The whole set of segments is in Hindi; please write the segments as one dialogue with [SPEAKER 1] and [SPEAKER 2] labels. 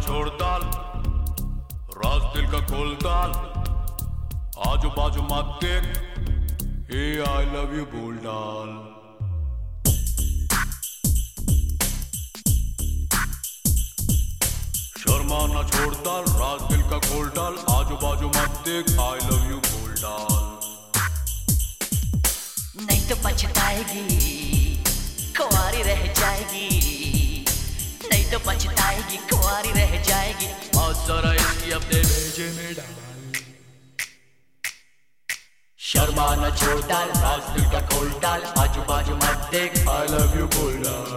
[SPEAKER 1] छोड़ डाल, राज दिल का खोल डाल, आजू बाजू मत देख, हे आई लव यू बोल डाल। शर्मा ना छोड़ डाल, राज दिल का खोल डाल, आजू बाजू मत देख, आई लव यू बोल डाल।
[SPEAKER 2] नहीं तो पछताएगी, कुंवारी रह जाएगी, नहीं तो पछताएगी, कुंवारी रह जाएगी। और जरा इसकी अपने भेजे में डाल। शर्मा न छोड़ डाल, राज दिल का खोल डाल, आजू बाजू मत देख,
[SPEAKER 1] आई लव यू बोल डाल।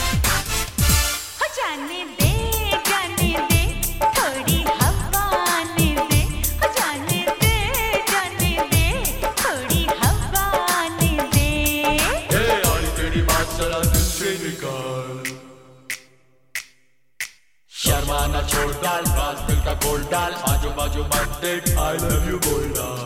[SPEAKER 3] जाने दे, जाने दे, थोड़ी हवा आने दे, जाने दे, जाने दे, थोड़ी हवा आने दे।
[SPEAKER 1] आई तेरी बात जरा दिल से निकाल।
[SPEAKER 2] शर्मा न छोड़ डाल, राज दिल का खोल डाल, आजू बाजू मत देख,
[SPEAKER 1] आई लव यू बोल डाल।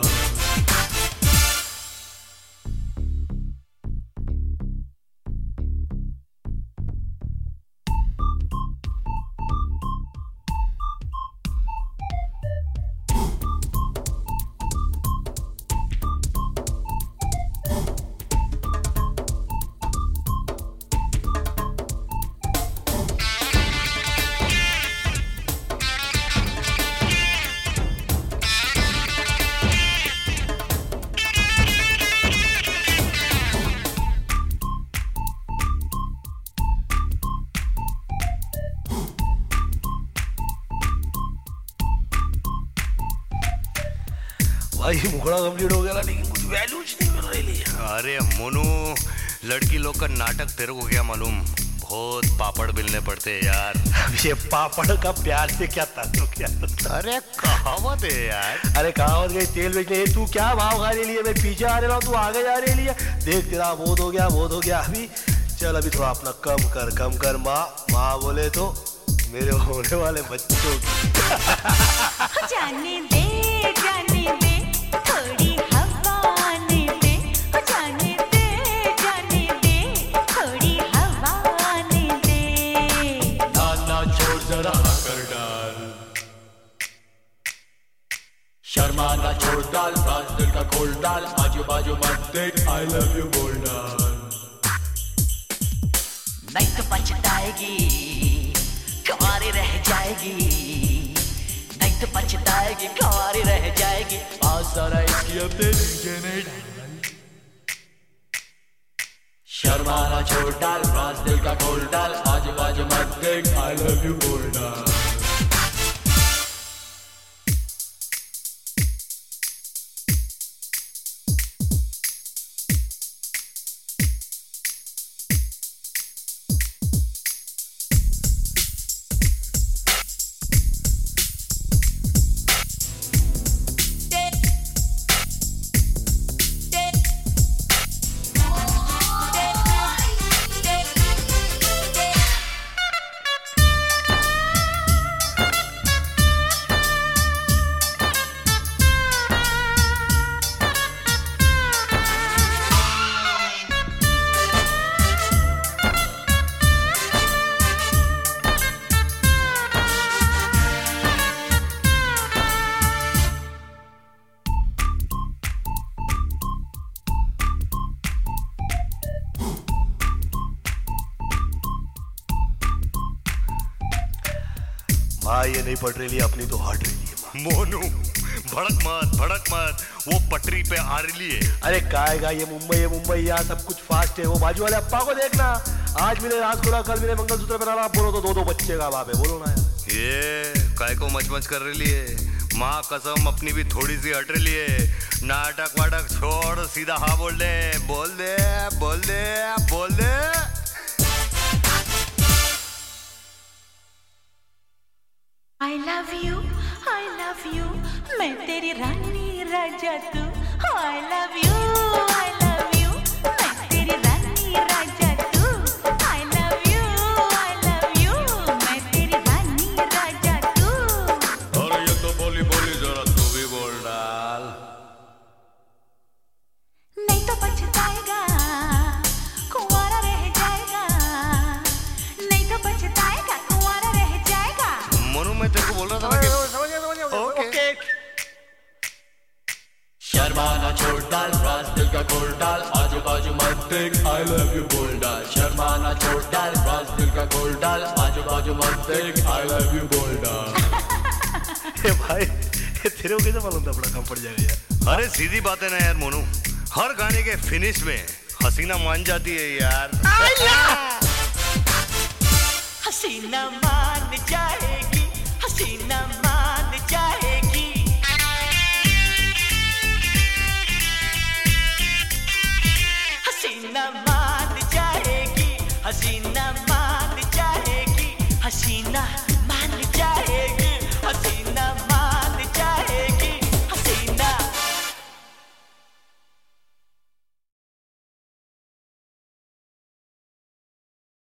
[SPEAKER 4] भाई मुखड़ा कंप्लीट हो गया ना, लेकिन कुछ वैल्यूज नहीं मिल रही है।
[SPEAKER 5] अरे मोनू, लड़की लोग का नाटक तेरे को क्या मालूम, बहुत पापड़ बेलने पड़ते हैं यार।
[SPEAKER 4] अब ये पापड़ का प्यार से क्या ताल्लुक यार?
[SPEAKER 5] अरे कहावत है यार।
[SPEAKER 4] अरे कहावत गई तेल बेचने, तू क्या भाव खा रही है? मैं पीछे आ रहा हूँ, तू आगे जा रही है। देख तेरा बहुत हो गया, बहुत हो गया। अभी चल, अभी थोड़ा अपना कम कर, कम कर। माँ बोले तो मेरे होने वाले बच्चों की।
[SPEAKER 3] जाने दे, जाने दे, थोड़ी हवा आने दे, जाने दे, जाने दे, थोड़ी हवा आने दे।
[SPEAKER 1] ना छोड़ जरा कर डाल।
[SPEAKER 2] शर्मा न छोड़ डाल, राज दिल का खोल डाल, आजू बाजू मत देख,
[SPEAKER 1] आई लव यू बोल डाल।
[SPEAKER 2] नहीं तो पछताएगी, कुंवारी रह जाएगी, नहीं तो पछताएगी, कुंवारी रह जाएगी। और जरा इसकी अपने भेजे में डाल। शर्मा न छोड़ डाल, राज दिल का खोल डाल, आजू बाजू मत देख,
[SPEAKER 1] आई लव यू बोल डाल।
[SPEAKER 4] भाई ये नहीं पट रही है अपनी, तो हट रही है।
[SPEAKER 5] मोनू भड़क मत, वो पटरी पे आ रही है।
[SPEAKER 4] अरे काएगा, ये मुंबई यहाँ सब कुछ फास्ट है। वो बाजू वाले अप्पा को देखना, आज मिले राजखोला, कल मिले मंगलसूत्र पहना रहा, बोलो तो दो बच्चे का बाप है। बोलो ना यार,
[SPEAKER 5] ये काय को मच कर रही है। माँ कसम अपनी भी थोड़ी सी हट रही है। नाटक वाटक छोड़, सीधा हाँ बोल दे, बोल दे, बोल दे, बोल दे।
[SPEAKER 3] I love you, मैं तेरी रानी राजा तू। I love you, मैं तेरी रानी राजा तू। I love you, मैं तेरी रानी राजा तू।
[SPEAKER 1] अरे ये तो बोली जरा तू भी बोल डाल।
[SPEAKER 3] नहीं तो पछताएगा, कुंवारा रह जाएगा, नहीं तो पछताएगा, कुंवारा रह जाएगा।
[SPEAKER 5] मोनू मैं तेरे को बोल रहा था ना कि
[SPEAKER 4] ओके
[SPEAKER 1] शर्माना छोड़ डाल, राज दिल का खोल डाल, आजू बाजू मत देख, I love you बोल डाल। शर्माना छोड़ डाल, राज दिल का खोल डाल, आजू बाजू मत देख, I love you बोल डाल।
[SPEAKER 4] ए भाई ये तेरे को कैसे मालूम था अपना काम पड़ जाएगा यार?
[SPEAKER 5] अरे सीधी बात है ना यार मोनू, हर गाने के फिनिश में हसीना मान जाती है यार।
[SPEAKER 2] हसीना मान जाएगी, हसीना मान जाएगी।